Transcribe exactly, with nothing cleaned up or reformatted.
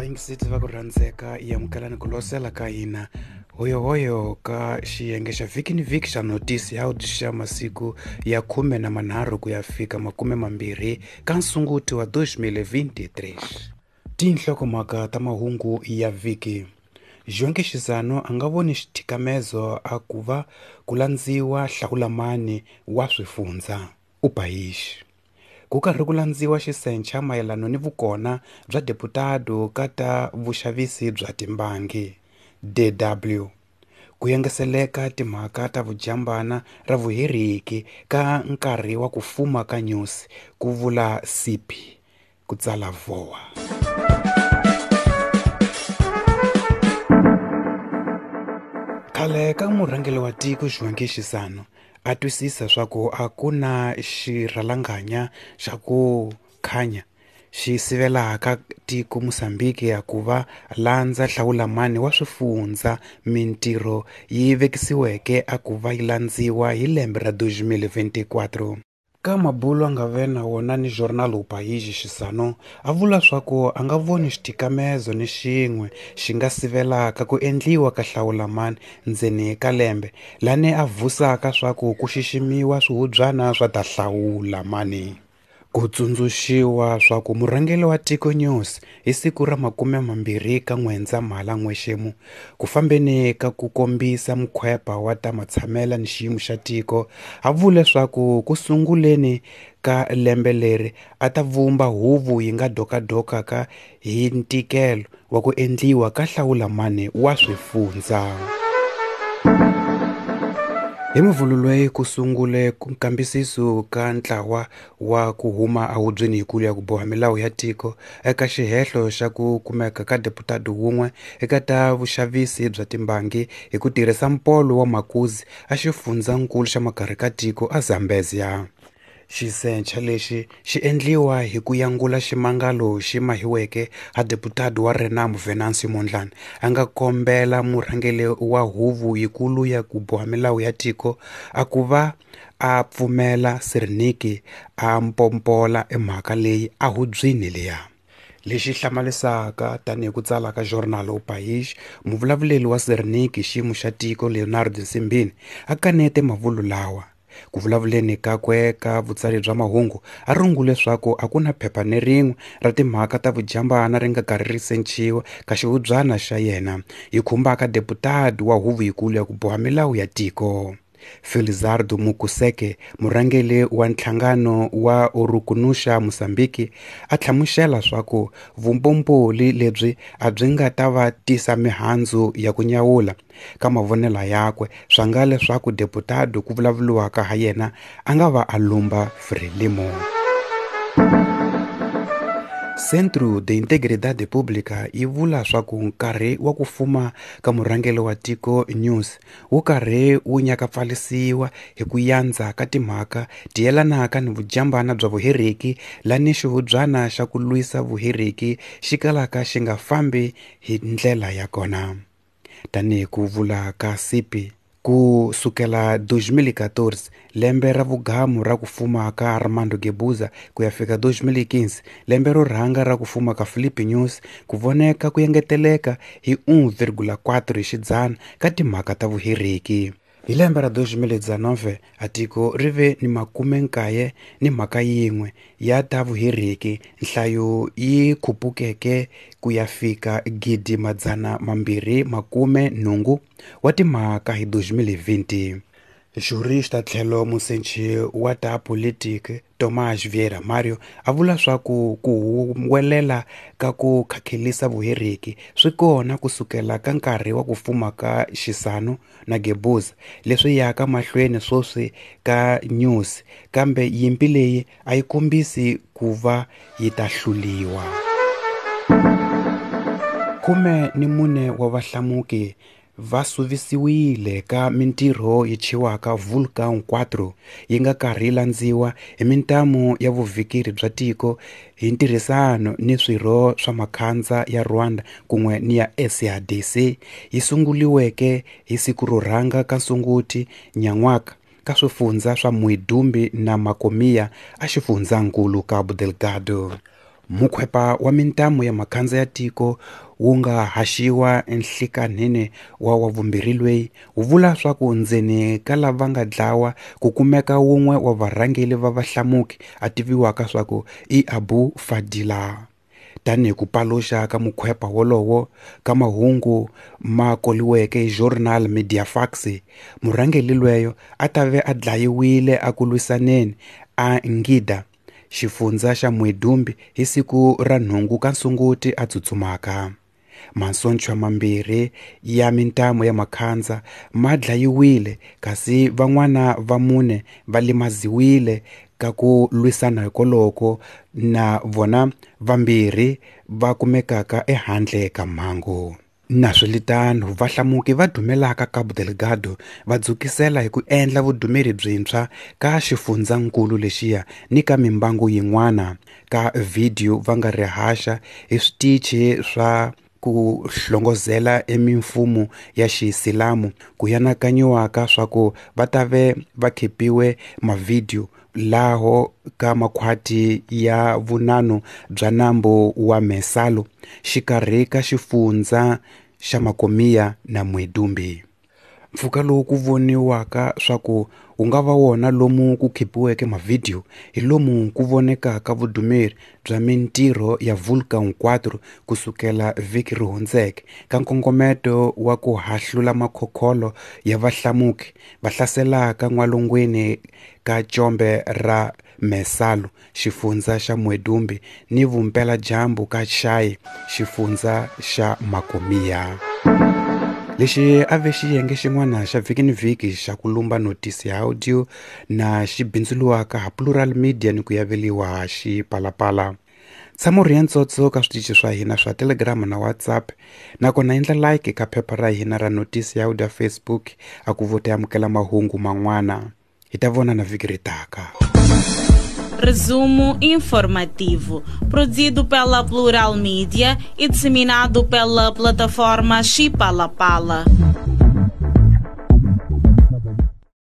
vayingisisi va ku rhandzeka i amukelani ku losela ka hina hoyohoyo ka xiyenge xa vhiki ni vhiki xa notisi ya xa masiku ya khume na manharhu ku ya fika makume mambirhi ka nsunguti wa twenty twenty-three. Tinhlokomhaka ta mahungu ya vhiki. Zhonke Xizano a nga voni xithikamezo a ku va ku landziwa hlawulamani wa swifundza Upayishi. Ku karhi ku landziwa xisencha mayelano ni vukona bya deputado ka ta vuxavisi bya timbangi D W. Ku yengeseleka timhaka ta vujambana ra vuheriki ka nkarhi wa ku fuma ka news, ku vula C P, ku tsala V O A. Khale ka murhangeli wa tiko Zhonke Xizano a twisisa swa ku a ku na xirhalanganya xa ku khanya xi sivelaka tiko Mozambique ya ku va landza hlawulamani wa swifundza mintirho yi vekisiweke a ku va yi landziwa hi lembe ra twenty twenty-four. Ka mabulo a nga ve na wona ni journal Upayishi, Xizano a vula swa ku a nga voni xithikamezo ni xin'we xi nga sivelaka ku endliwa ka hlawulamani ndzeni ka lembe lani a vusaka swa ku ku xiximiwa swihubyana swa ta hlawulamani. Ku tsundzuxiwa swa ku murhangeli wa tiko news hi siku ra makume mambirhi ka N'wendzamhala N'wexemu ku fambeni ka ku kombisa mukhwepa wa ta matshamela ni xiyimo xa tiko a vule leswaku ku sunguleni ka lembe leri a ta vumba huvu yi nga dokadokaka hi ntikelo wa ku endliwa ka hlawulamani wa swifundza. Hi muvhululweyi ku sungule ku nkambisiso ka ntlawa wa ku huma ahubyeni yikulu ya ku boha milawu ya tiko eka xihehlo xa ku kumeka ka deputado wun'we eka ta vuxavisi bya timbangi hi ku tirhisa mpolo wa Makuzi a xifundzankulu xa makarhi ka tiko a Zambezia. Xisencha lexi xi endliwa hi ku yangula ximangalo xi mahiweke ha deputado wa Renamo Venancio Mondlane a nga kombela murhangeli wa huvu yikulu ya ku boha milawu ya tiko a ku va a pfumela Sernik a mpompola emhaka leyi ahubyini leya. Lexi hlamalisaka tanihi ku tsala ka journal Upayishi, muvulavuleli wa Sernik xiyimo xa tiko Leonardo Nsimbini a kanete mavulu lawa. Ku vulavuleni kakwe ka vutsari bya mahungu a rungule leswaku a ku na phepha ni rin'we ra timhaka ta vujambana ri nga karhi ri senciwa ka xihubyana xa yena yi khumbaka deputado wa huvu yikulu ya ku boha milawu ya tiko. Felizardo Mukuseke, murhangeli wa nhlangano wa Urukunusha Mozambique, a tlhamuxela swaku vumbomboli lebyi a byi nga ta va tisa mihandzu ya ku nyawula. Ka mavonela yakwe swa nga leswaku deputado ku vulavuriwaka ha yena a nga va a lumba Frelimo. Centro de Integridade Pública yi vula swa ku nkarhi wa ku fuma ka murhangeli wa tiko news wu karhi wu nyakapfalisiwa hi ku yandza ka timhaka tiyelanaka ni vujambana bya vuheriki lani xihubyana xa ku lwisa vuheriki xi kalaka xi nga fambi hi ndlela ya kona. Tanihi ku vula ka C P, ku sukela twenty fourteen lembe ra vugamu ra ku fuma ka Armando Guebuza ku ya fika twenty fifteen lembe ro rhanga ra ku fuma ka Philip News ku voneka ku engeteleka hi one virgula four hi xidzana ka timhaka ta vuheriki. Hi lembe ra twenty nineteen a tiko ri ve ni makume nkaye ni mhaka yin'we ya ta vuheriki, nhlayo yi khupukeke ku ya fika gidi madzana mambirhi makume nhungu wa timhaka hi twenty twenty. Jurista tlhelo musenchi wa ta politiki Tomás Vieira Mario a vula swaku ku huwelela ka ku khakhelisa vuheriki swi kona ku sukela ka nkarhi wa ku fuma ka Xizano na Guebuza leswi yaka mahlweni swoswi ka news, kambe yimpi leyi a yi kombisi ku va yi ta hluliwa. Khume ni mune wa vahlamuki va suvisiwile ka mintirho yi chiwaka Vulcan four yi nga karhi landziwa hi mintamu ya vuvhikiri bya tiko hi ntirhisano ni swirho swa makhandza ya Rwanda kun'we ni ya S A D C yi sunguliweke hi siku ro rhanga ka Sunguti nyan'waka ka swifundza swa Muidumbi na Makomiya a xifundzankulu Cabo Delgado. Mukhwepa wa mintamu ya makhandza ya tiko wu nga haxiwa enhlikanhini wa wavumbirhi lweyi wu vula swaku ndzeni ka lava nga dlawa ku kumeka wun'we wa varhangeli va vahlamuki a tiviwaka swaku i Abu Fadila. Tanihi ku paluxa ka mukhwepa wolowo ka mahungu ma koliweke hi journal Mediafax, murhangeli lweyo a ta ve a dlayiwile a ku lwisaneni a Ngida, xifundza xa Mwedumbi, hi siku ra nhungu ka Sunguti a tsutsumaka. Masocha mambirhi ya mintamu ya makhandza ma dlayiwile kasi van'wana va mune va limaziwile ka ku lwisana hikoloko, na vona vambirhi va kumekaka ehandle ka mhangu. Naswilitano vahlamuki va dumelaka Cabo Delgado va dzukisela hi ku endla vudumeri byintshwa ka xifundzankulu lexiya ni ka mimbangu yin'wana. Ka video va nga ri haxa hi switichi swa ku hlongozela emimfumo ya Xisilamu ku yanakanyiwaka swaku va ta ve va khipiwe mavideo laho ka makhwati ya vunanu bya nambu wa Mesalo xikarhi ka xifundza xa Makomiya na Mwedumbi. Mpfhuka lowu ku voniwaka swaku wu nga va wona lomu ku khipiweke mavideo hi lomu ku vonekaka vudumeri bya mintirho ya Vulcan four kusukela vhiki ri hundzeke ka nkongometo wa ku hahlula makhokholo ya vahlamuki va hlaselaka n'walungwini ka combe ra Mesalo, xifundza xa Mwedumbi, ni vumpela dyambu ka Chai, xifundza xa Makomiya. Lexi a ve xiyenge xin'wana xa vhiki ni vhiki xa ku lumba notisi ya audio na xi bindzuluwaka ha Plural Media ni ku yaveliwa Xipalapala. Tshama ri ya ntsotso ka switichi swa hina swa Telegram na WhatsApp, nakona endla like ka phepha ra hina ra notisi ya audio ya Facebook a ku vote amukela mahungu man'wana. Hi ta vona na vhiki ri taka. Resumo informativo, produzido pela Plural Media e disseminado pela plataforma Xipalapala.